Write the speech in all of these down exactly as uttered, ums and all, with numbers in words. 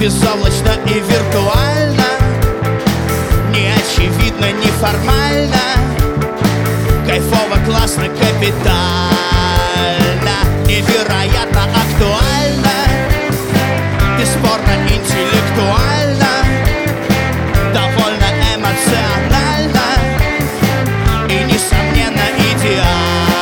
безоблачно и виртуально, не очевидно, не формально, кайфово, классно, капитально, невероятно актуально, бесспорно интеллектуально, довольно эмоционально и, несомненно, идеально.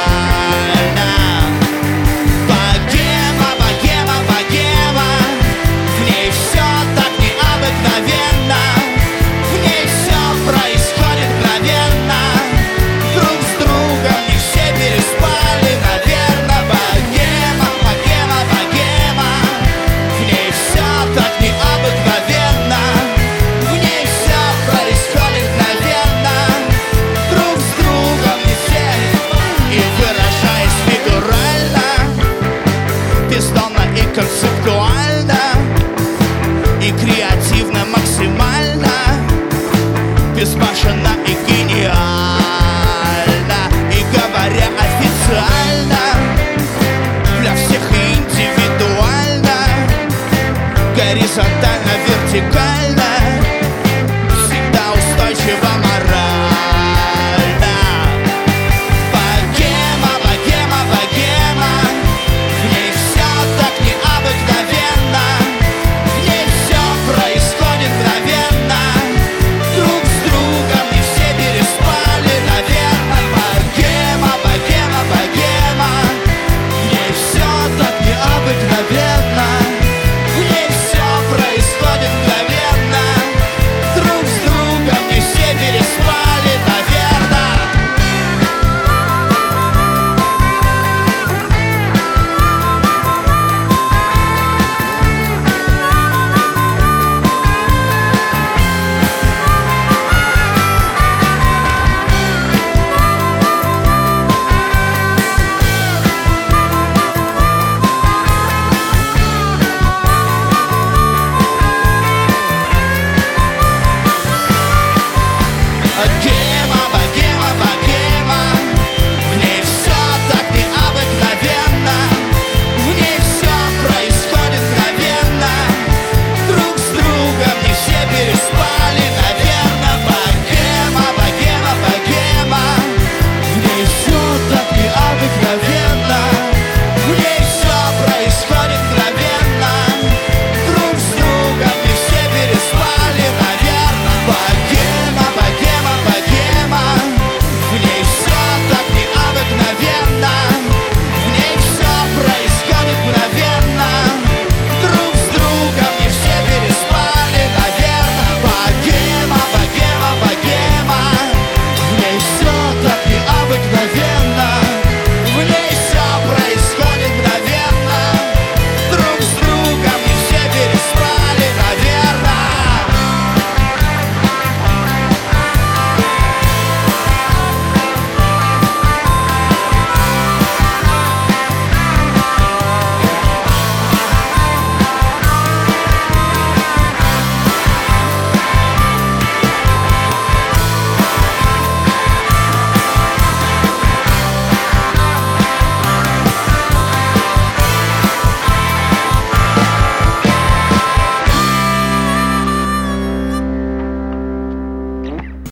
Богема, богема, богема, в ней все так необыкновенно, в ней все происходит мгновенно, друг с другом не все переспали, наверно. Богема, богема, богема, в ней все так необыкновенно, в ней все происходит мгновенно, друг с другом не все. И выражаясь фигурально, бездонно и концептуально, и креативно максимально, безбашенно и гениально, и говоря официально, для всех и индивидуально, горизонтально, вертикально.